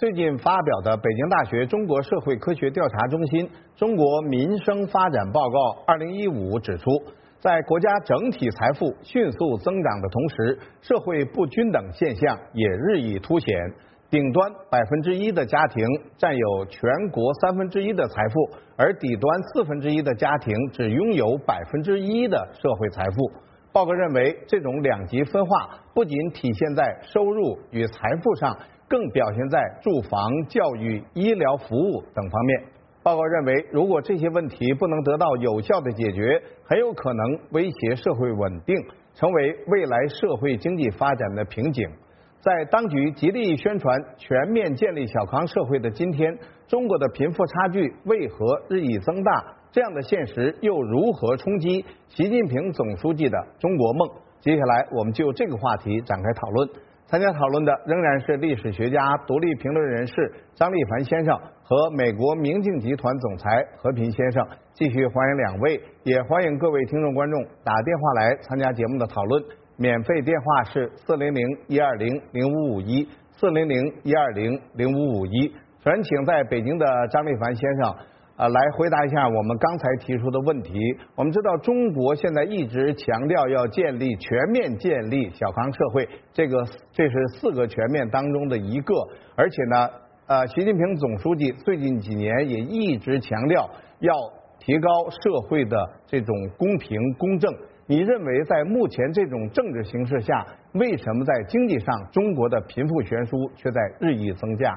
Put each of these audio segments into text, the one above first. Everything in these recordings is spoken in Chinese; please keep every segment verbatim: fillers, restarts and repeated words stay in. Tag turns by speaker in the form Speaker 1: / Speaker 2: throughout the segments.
Speaker 1: 最近发表的北京大学中国社会科学调查中心《中国民生发展报告二零一五》指出，在国家整体财富迅速增长的同时，社会不均等现象也日益凸显。顶端百分之一的家庭占有全国三分之一的财富，而底端四分之一的家庭只拥有百分之一的社会财富。报告认为，这种两极分化不仅体现在收入与财富上，更表现在住房、教育、医疗服务等方面。报告认为，如果这些问题不能得到有效的解决，很有可能威胁社会稳定，成为未来社会经济发展的瓶颈。在当局极力宣传全面建立小康社会的今天，中国的贫富差距为何日益增大？这样的现实又如何冲击习近平总书记的中国梦？接下来我们就这个话题展开讨论。参加讨论的仍然是历史学家、独立评论人士张立凡先生和美国明镜集团总裁何平先生。继续欢迎两位，也欢迎各位听众观众打电话来参加节目的讨论。免费电话是四零零一二零零五五一四零零一二零零五五一。首先，请在北京的张立凡先生。呃，来回答一下我们刚才提出的问题。我们知道，中国现在一直强调要建立全面建立小康社会，这个这是四个全面当中的一个。而且呢，呃，习近平总书记最近几年也一直强调要提高社会的这种公平公正。你认为在目前这种政治形势下，为什么在经济上中国的贫富悬殊却在日益增加？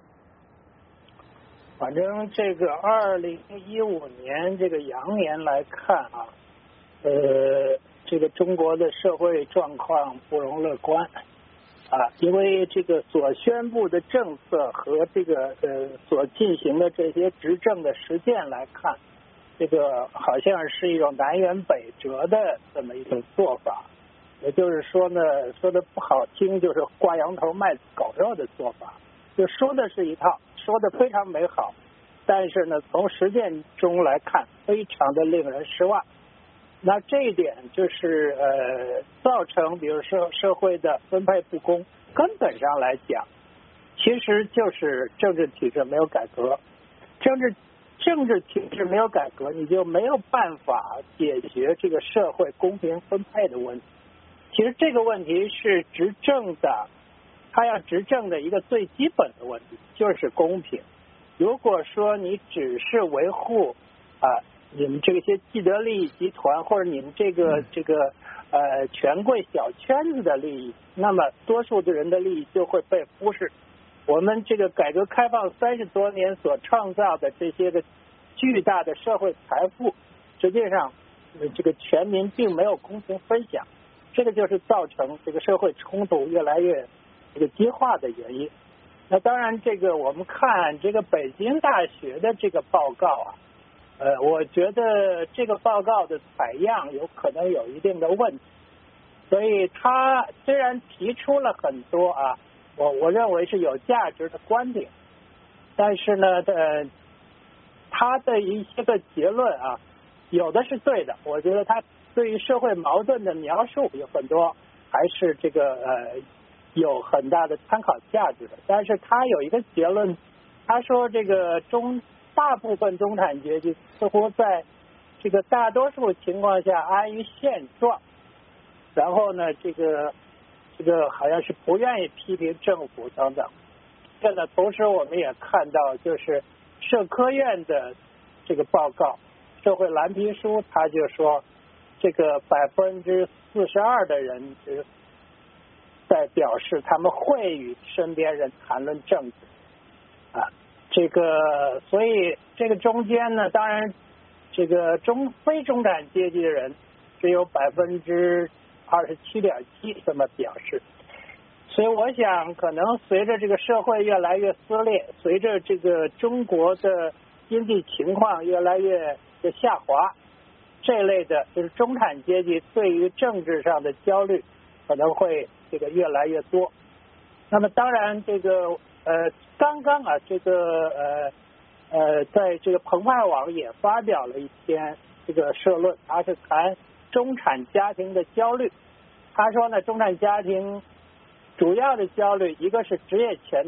Speaker 2: 反正这个二零一五年这个羊年来看啊，呃，这个中国的社会状况不容乐观啊，因为这个所宣布的政策和这个呃所进行的这些执政的实践来看，这个好像是一种南辕北辙的这么一种做法。也就是说呢，说的不好听，就是挂羊头卖狗肉的做法。就说的是一套，说的非常美好，但是呢，从实践中来看，非常的令人失望。那这一点就是呃，造成比如说社会的分配不公，根本上来讲，其实就是政治体制没有改革。政治政治体制没有改革，你就没有办法解决这个社会公平分配的问题。其实这个问题是执政的。他要执政的一个最基本的问题就是公平。如果说你只是维护啊、呃、你们这些既得利益集团或者你们这个这个呃权贵小圈子的利益，那么多数的人的利益就会被忽视。我们这个改革开放三十多年所创造的这些个巨大的社会财富，实际上这个全民并没有公平分享，这个就是造成这个社会冲突越来越这个激化的原因。那当然，这个我们看这个北京大学的这个报告啊，呃，我觉得这个报告的采样有可能有一定的问题。所以他虽然提出了很多啊，我我认为是有价值的观点，但是呢，呃，他的一些个结论啊，有的是对的。我觉得他对于社会矛盾的描述有很多还是这个呃。有很大的参考价值的，但是他有一个结论，他说这个中大部分中产阶级似乎在这个大多数情况下安于现状，然后呢，这个这个好像是不愿意批评政府等等。这呢，同时我们也看到，就是社科院的这个报告，社会蓝皮书，他就说这个百分之四十二的人就是在表示他们会与身边人谈论政治啊，这个所以这个中间呢，当然这个中非中产阶级的人只有百分之二十七点七这么表示。所以我想，可能随着这个社会越来越撕裂，随着这个中国的经济情况越来越的下滑，这类的就是中产阶级对于政治上的焦虑可能会这个越来越多。那么当然这个呃刚刚啊这个呃呃在这个澎湃网也发表了一篇这个社论，他是谈中产家庭的焦虑。他说呢，中产家庭主要的焦虑一个是职业前途，那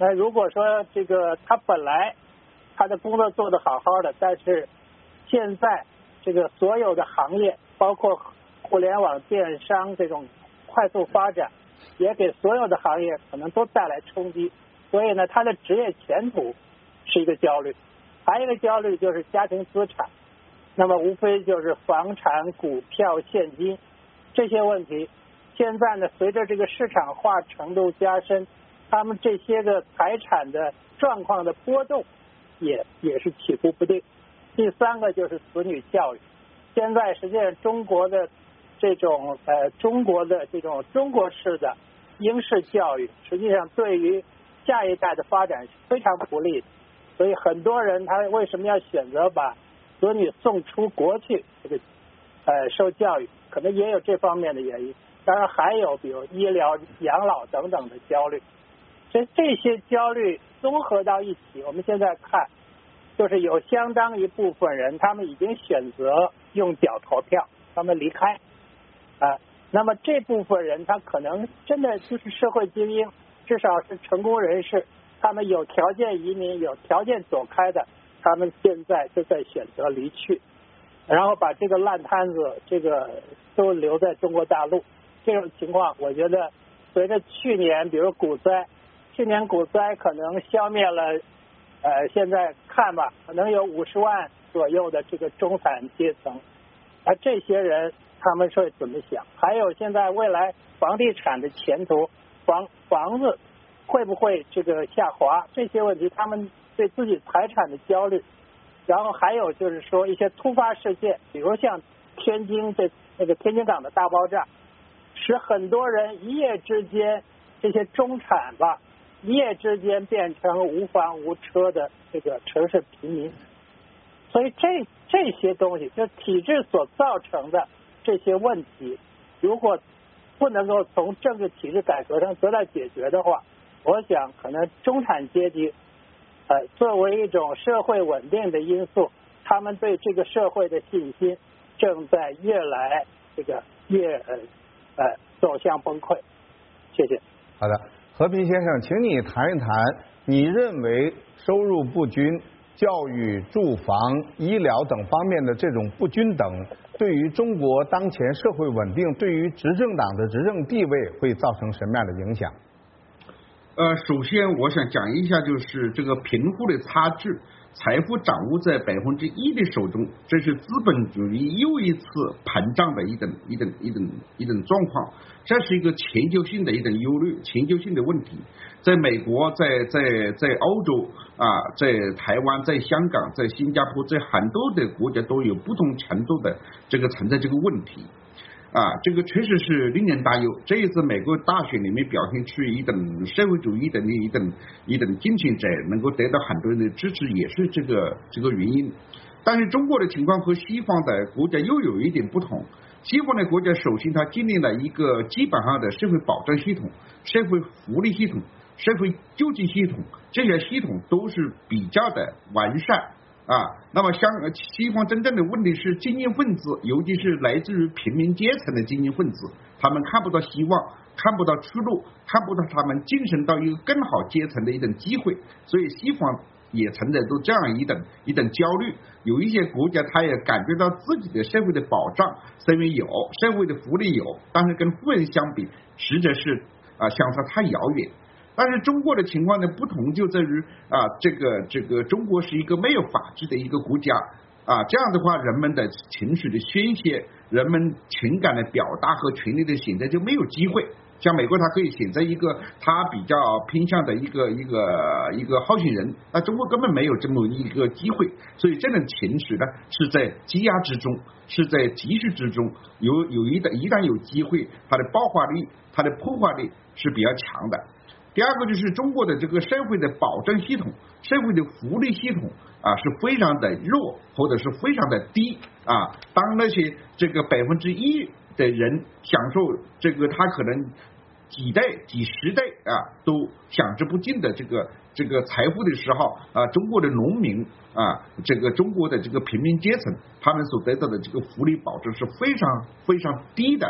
Speaker 2: 那如果说这个他本来他的工作做得好好的，但是现在这个所有的行业，包括互联网电商这种快速发展，也给所有的行业可能都带来冲击，所以呢，他的职业前途是一个焦虑。还有一个焦虑就是家庭资产，那么无非就是房产、股票、现金这些问题。现在呢，随着这个市场化程度加深，他们这些个财产的状况的波动也也是起伏不定。第三个就是子女教育，现在实际上中国的这种呃中国的这种中国式的英式教育，实际上对于下一代的发展是非常不利的。所以很多人他为什么要选择把子女送出国去这个呃受教育，可能也有这方面的原因。当然还有比如医疗、养老等等的焦虑。所以这些焦虑综合到一起，我们现在看，就是有相当一部分人他们已经选择用脚投票，他们离开啊。那么这部分人他可能真的就是社会精英，至少是成功人士。他们有条件移民，有条件走开的，他们现在就在选择离去，然后把这个烂摊子这个都留在中国大陆。这种情况，我觉得随着去年比如股灾，去年股灾可能消灭了，呃，现在看吧，可能有五十万左右的这个中产阶层，而这些人他们会怎么想？还有现在未来房地产的前途，房房子会不会这个下滑？这些问题，他们对自己财产的焦虑，然后还有就是说一些突发事件，比如像天津这那个天津港的大爆炸，使很多人一夜之间这些中产吧，一夜之间变成无房无车的这个城市平民。所以这这些东西，就体制所造成的这些问题，如果不能够从政治体制改革上得到解决的话，我想可能中产阶级呃作为一种社会稳定的因素，他们对这个社会的信心正在越来这个越呃呃走向崩溃。谢谢。
Speaker 1: 好的，和平先生，请你谈一谈，你认为收入不均、教育、住房、医疗等方面的这种不均等，对于中国当前社会稳定，对于执政党的执政地位会造成什么样的影响？
Speaker 3: 呃，首先我想讲一下，就是这个贫富的差距，财富掌握在百分之一的手中，这是资本主义又一次膨胀的一种一种一种一种状况，这是一个全球性的一种忧虑，全球性的问题。在美国，在在在欧洲啊，在台湾，在香港，在新加坡，在很多的国家都有不同程度的这个存在这个问题。啊，这个确实是令人担忧。这一次美国大选里面表现出一种社会主义的一种一种竞选者能够得到很多人的支持，也是这个这个原因。但是中国的情况和西方的国家又有一点不同。西方的国家首先它建立了一个基本上的社会保障系统、社会福利系统、社会救济系统，这些系统都是比较的完善。啊，那么像西方真正的问题是精英分子，尤其是来自于平民阶层的精英分子，他们看不到希望，看不到出路，看不到他们晋升到一个更好阶层的一种机会，所以西方也存在着这样一种一种焦虑。有一些国家他也感觉到自己的社会的保障虽然有，社会的福利有，但是跟富人相比，实则是啊相差太遥远。但是中国的情况呢不同就在于啊，这个这个中国是一个没有法治的一个国家啊，这样的话人们的情绪的宣泄、人们情感的表达和权利的选择就没有机会。像美国，它可以选择一个他比较偏向的一个一个一个候选人，那中国根本没有这么一个机会，所以这种情绪呢是在积压之中，是在积蓄之中，有有一旦一旦有机会，它的爆发力、它的破坏力是比较强的。第二个就是中国的这个社会的保障系统、社会的福利系统啊是非常的弱，或者是非常的低啊。当那些这个百分之一的人享受这个他可能几代、几十代啊都享之不尽的这个这个财富的时候啊，中国的农民啊，这个中国的这个平民阶层，他们所得到的这个福利保障是非常非常低的。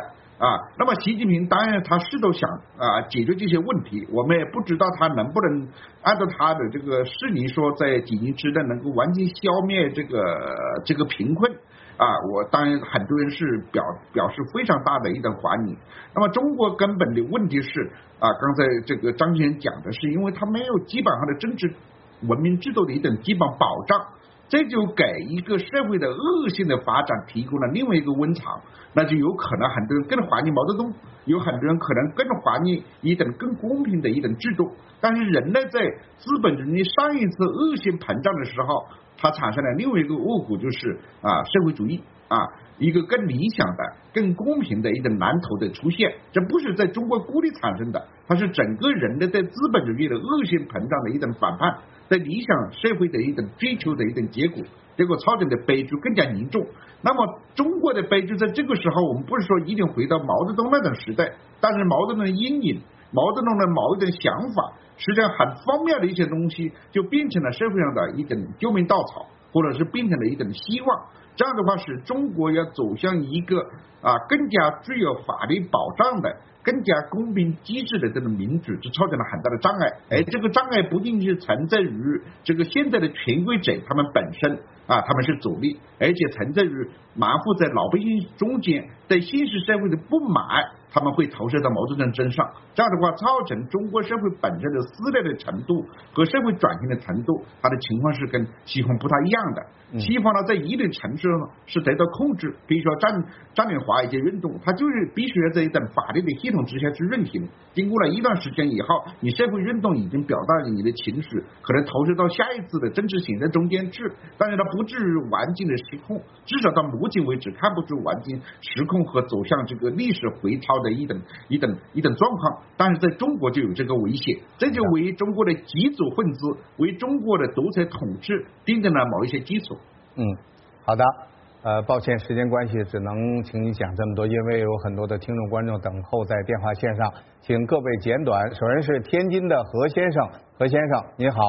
Speaker 3: 啊，那么习近平当然他是都想啊解决这些问题，我们也不知道他能不能按照他的这个示例说，在几年之内能够完全消灭这个这个贫困啊。我当然很多人是表表示非常大的一种怀疑。那么中国根本的问题是啊，刚才这个张先生讲的是，因为他没有基本上的政治文明制度的一种基本保障。这就给一个社会的恶性的发展提供了另外一个温床，那就有可能很多人更怀念毛泽东，有很多人可能更怀念一种更公平的一种制度。但是人类在资本主义上一次恶性膨胀的时候，它产生了另外一个恶果，就是啊社会主义啊一个更理想的、更公平的一种蓝图的出现。这不是在中国孤立产生的，它是整个人类在资本主义的恶性膨胀的一种反叛，在理想社会的一种追求的一种结果，结果造成的悲剧更加严重。那么中国的悲剧在这个时候，我们不是说一定回到毛泽东那种时代，但是毛泽东的阴影，毛泽东的某一种想法，实际上很荒谬的一些东西，就变成了社会上的一种救命稻草，或者是变成了一种希望。这样的话，使中国要走向一个啊更加具有法律保障的、更加公平机制的这种民主，这造成了很大的障碍。而这个障碍不仅是存在于这个现在的权贵者他们本身啊，他们是阻力，而且存在于埋伏在老百姓中间，对现实社会的不满，他们会投射到毛泽东身上。这样的话，造成中国社会本身的撕裂的程度和社会转型的程度，它的情况是跟西方不太一样的。西方呢，在一定程度上是得到控制，比如说战战略化一些运动，它就是必须要在一等法律的系统之下去运行。经过了一段时间以后，你社会运动已经表达了你的情绪，可能投射到下一次的政治行政中间去，但是它不至于完全的失控，至少到目前为止看不出完全失控和走向这个历史回潮的一等一等一等状况。但是在中国就有这个危险，这就为中国的极左分子，为中国的独裁统治奠定了某一些基础。
Speaker 1: 嗯，好的，呃，抱歉，时间关系，只能请你讲这么多，因为有很多的听众观众等候在电话线上，请各位简短。首先是天津的何先生，何先生您好。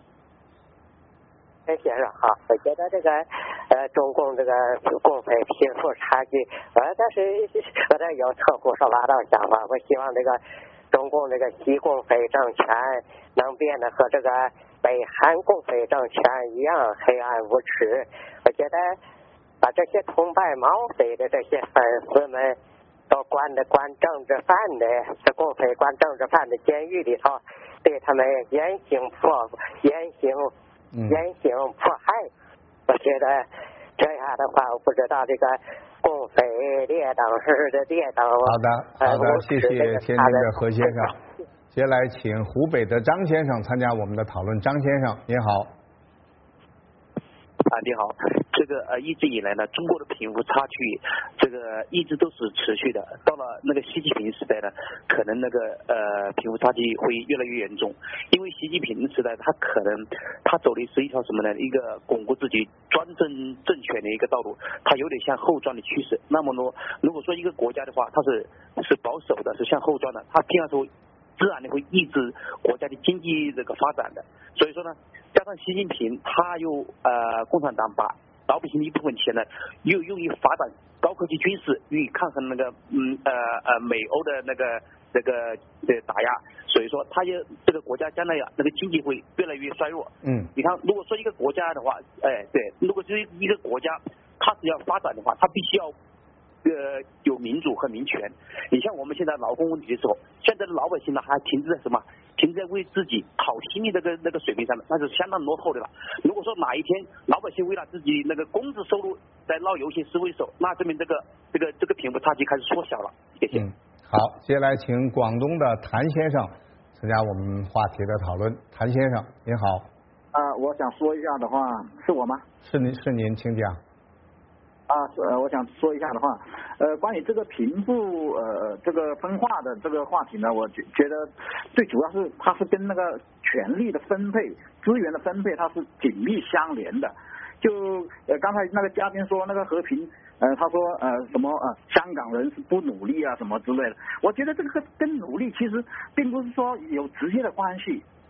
Speaker 4: 何先生好，我觉得这个呃中共这个共匪贫富差距，呃，但是我这有特胡说八道想法，我希望这个中共这个西共匪政权能变得和这个北韩共匪政权一样黑暗无耻。我觉得把这些崇拜毛匪的这些粉丝们都关的关政治犯的，这共匪关政治犯的监狱里头，对他们严刑迫严刑严刑迫害。我觉得这样的话，我不知道这个共匪列党是的列党。
Speaker 1: 好的，好的，谢谢天津的何先生。接下来请湖北的张先生参加我们的讨论。张先生您好。
Speaker 5: 啊，你好，这个呃一直以来呢，中国的贫富差距这个一直都是持续的。到了那个习近平时代呢，可能那个呃贫富差距会越来越严重，因为习近平时代他可能他走的是一条什么呢？一个巩固自己专政政权的一个道路，他有点向后转的趋势。那么呢，如果说一个国家的话，它是是保守的，是向后转的，它这样说自然的会抑制国家的经济这个发展的。所以说呢，加上习近平他又呃共产党把老百姓的一部分钱呢，又用于发展高科技军事，予以抗衡那个嗯呃呃美欧的那个那个的打压，所以说他也这个国家将来呀那个经济会越来越衰弱。
Speaker 1: 嗯，
Speaker 5: 你看，如果说一个国家的话，哎对，如果是一个国家它是要发展的话，它必须要呃有民主和民权。你像我们现在劳工问题的时候，现在的老百姓呢还停滞在什么？停在为自己讨心的那个那个水平上面，那是相当落后的了。如果说哪一天老百姓为了自己那个工资收入在闹游戏示威手，那证明这个这个这个贫富差距开始缩小了。谢谢。
Speaker 1: 嗯，好，接下来请广东的谭先生参加我们话题的讨论。谭先生您好。
Speaker 6: 啊、呃，我想说一下的话，是我吗？
Speaker 1: 是您，是您，请讲。
Speaker 6: 啊，呃，我想说一下的话，呃，关于这个贫富呃这个分化的这个话题呢，我觉觉得最主要是它是跟那个权力的分配、资源的分配，它是紧密相连的。就呃刚才那个嘉宾说那个和平，呃他说呃什么呃香港人是不努力啊什么之类的，我觉得这个跟努力其实并不是说有直接的关系。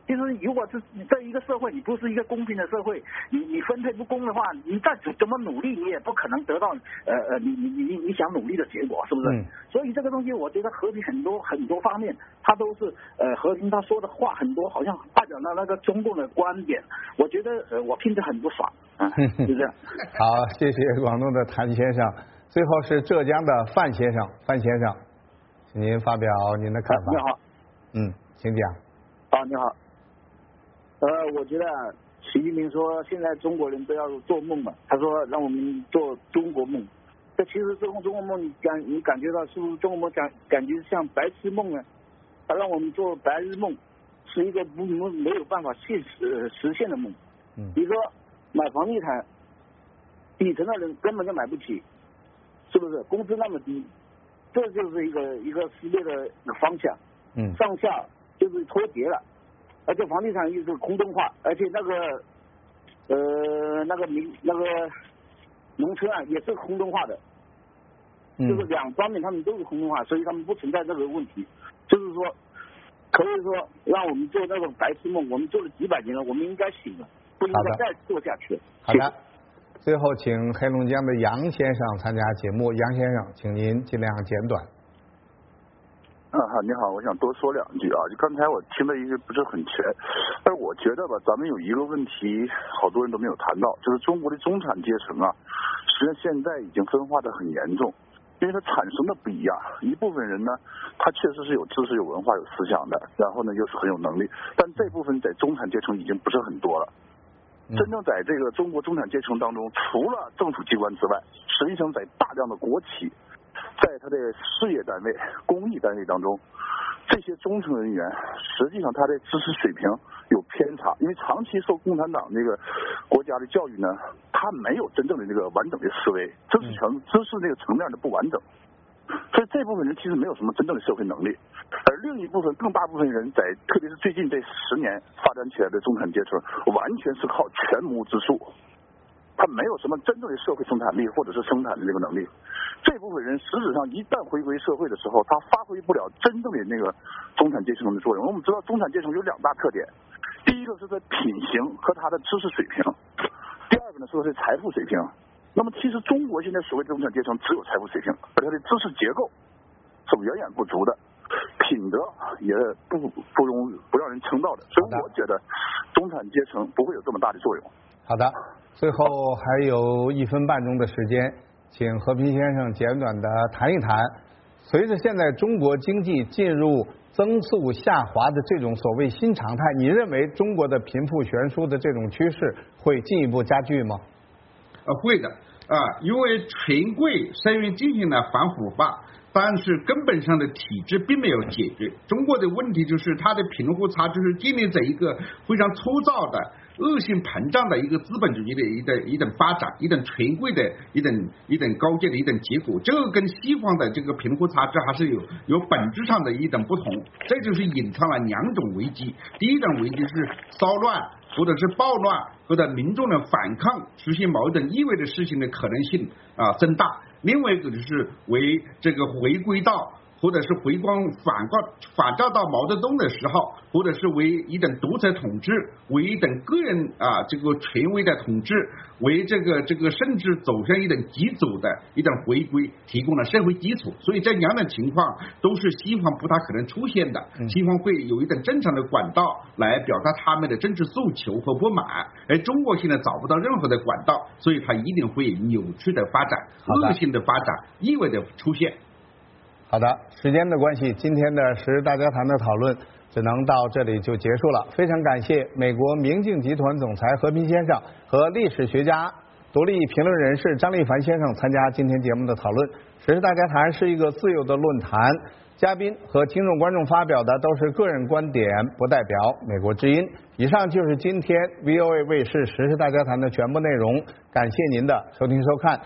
Speaker 6: 其实如果是在一个社会，你不是一个公平的社会，你你分配不公的话，你再怎么努力，你也不可能得到呃呃你你你你想努力的结果，是不是？嗯、所以这个东西，我觉得和平很多很多方面，他都是呃和平他说的话很多，好像代表了那个中共的观点，我觉得呃我听着很不爽啊，就这样。
Speaker 1: 好，谢谢广东的谭先生。最后是浙江的范先生，范先生，请您发表您的看法。
Speaker 7: 你好，
Speaker 1: 嗯，请讲。
Speaker 7: 啊，你好。呃，我觉得习近平说现在中国人都要做梦嘛，他说让我们做中国梦。这其实这种中国梦，你感你感觉到是不是中国梦感感觉像白日梦呢？他让我们做白日梦，是一个不没有办法现实实现的梦。
Speaker 1: 嗯。
Speaker 7: 比如说买房地产，底层的人根本就买不起，是不是？工资那么低，这就是一个一个撕裂的方向。
Speaker 1: 嗯。
Speaker 7: 上下就是脱节了。而且房地产又是空洞化，而且那个呃那个民那个农村啊也是空洞化的，
Speaker 1: 嗯、
Speaker 7: 就是两方面他们都是空洞化，所以他们不存在这个问题。就是说，可以说让我们做那种白日梦，我们做了几百年了，我们应该醒了，不应该再做下去了。
Speaker 1: 好的，最后请黑龙江的杨先生参加节目，杨先生，请您尽量简短。
Speaker 8: 啊哈，你好，我想多说两句啊。就刚才我听的一个不是很全，但是我觉得吧，咱们有一个问题，好多人都没有谈到，就是中国的中产阶层啊，实际上现在已经分化的很严重，因为它产生的不一样。一部分人呢，他确实是有知识、有文化、有思想的，然后呢又是很有能力，但这部分在中产阶层已经不是很多了。真正在这个中国中产阶层当中，除了政府机关之外，实际上在大量的国企，在他的事业单位、公益单位当中，这些中层人员实际上他的知识水平有偏差，因为长期受共产党这个国家的教育呢，他没有真正的这个完整的思维，知识层知识这个层面的不完整，所以这部分人其实没有什么真正的社会能力。而另一部分更大部分人在，特别是最近这十年发展起来的中产阶层，完全是靠权谋之术，他没有什么真正的社会生产力或者是生产的这个能力。这部分人实质上一旦回归社会的时候，他发挥不了真正的那个中产阶层的作用。我们知道中产阶层有两大特点，第一个是在品行和他的知识水平，第二个呢是他的财富水平。那么其实中国现在所谓的中产阶层只有财富水平，而他的知识结构是远远不足的，品德也不不容不让人称道的。所以我觉得中产阶层不会有这么大的作用。
Speaker 1: 好的，最后还有一分半钟的时间，请和平先生简短的谈一谈，随着现在中国经济进入增速下滑的这种所谓新常态，你认为中国的贫富悬殊的这种趋势会进一步加剧吗？
Speaker 3: 呃，会的啊，因为权贵虽然进行了反腐化，但是根本上的体制并没有解决。中国的问题就是它的贫富差距是建立在一个非常粗糙的恶性膨胀的一个资本主义的一等一等发展，一等权贵的一等一等高阶的一等结果，这个跟西方的这个贫富差距还是有有本质上的一等不同。这就是隐藏了两种危机，第一种危机是骚乱或者是暴乱或者民众的反抗出现矛盾意味着事情的可能性啊增大，另外一个就是为这个回归到或者是回光反照反照到毛泽东的时候，或者是为一等独裁统治，为一等个人啊这个权威的统治，为这个这个甚至走向一等极左的一等回归提供了社会基础。所以这两种情况都是西方不太可能出现的，西方会有一等正常的管道来表达他们的政治诉求和不满，而中国现在找不到任何的管道，所以它一定会扭曲的发展，恶性的发展意味着出现。
Speaker 1: 好的，时间的关系，今天的时事大家谈的讨论只能到这里就结束了。非常感谢美国明镜集团总裁和平先生和历史学家、独立评论人士张立凡先生参加今天节目的讨论。时事大家谈是一个自由的论坛，嘉宾和听众观众发表的都是个人观点，不代表美国之音。以上就是今天 V O A 卫视时事大家谈的全部内容，感谢您的收听收看。